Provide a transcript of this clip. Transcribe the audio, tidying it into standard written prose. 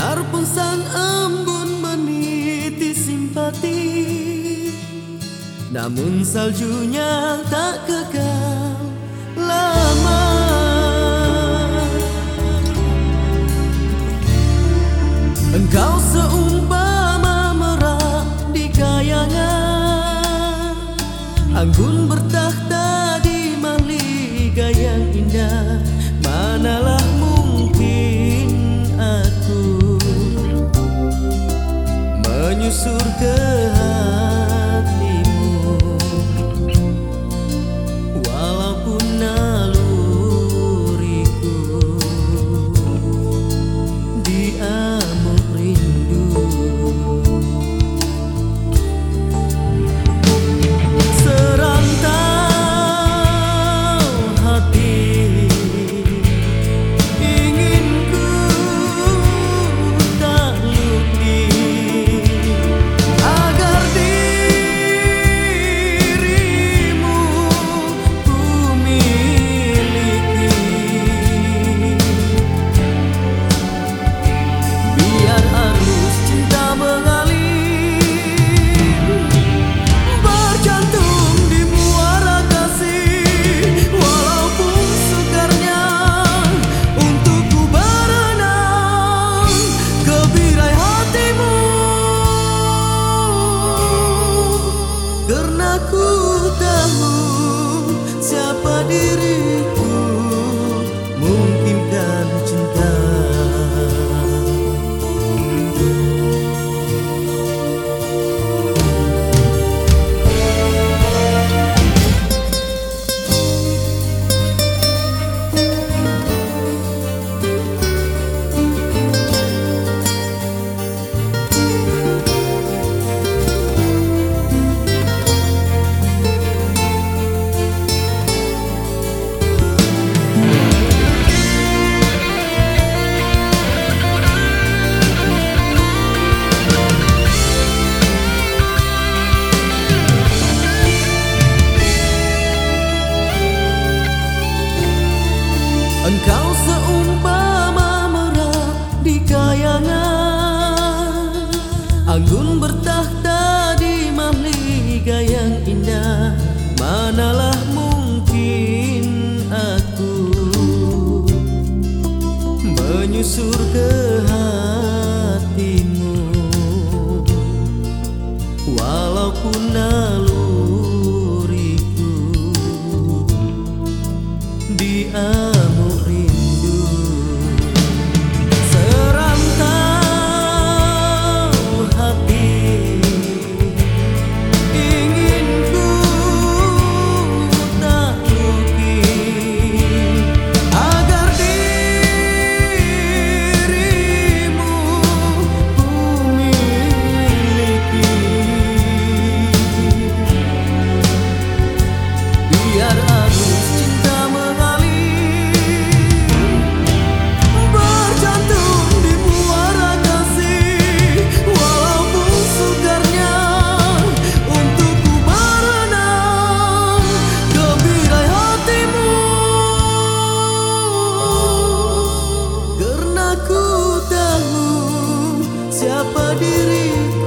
Biarpun sang embun meniti simpati, namun saljunya tak kekal lama. Engkau seumpama merak di kayangan, anggun bertakhta di mahligai yang indah. Manalah mungkin aku menyusur ke hatimu, walaupun naluriku diamuk rindu. Serantau hati ingin ku takluki, agar dirimu ku miliki. Biar arus cinta mengalir, bercantum di muara kasih, walaupun segarnya untukku berenang ke birai hatimu. Karena ku tahu siapa diriku, mungkinkan cinta. Engkau seumpama merak di kayangan, anggun bertakhta di mahligai yang indah. Manalah mungkin aku menyusur ke hatimu, walaupun naluriku diamuk rindu. Serantau hati ingin ku takluki, agar dirimu ku miliki. Biar arus cinta mengalir, bercantum di muara kasih, walaupun sukarnya untukku berenang ke birai hatimu. Karena ku tahu siapa diriku,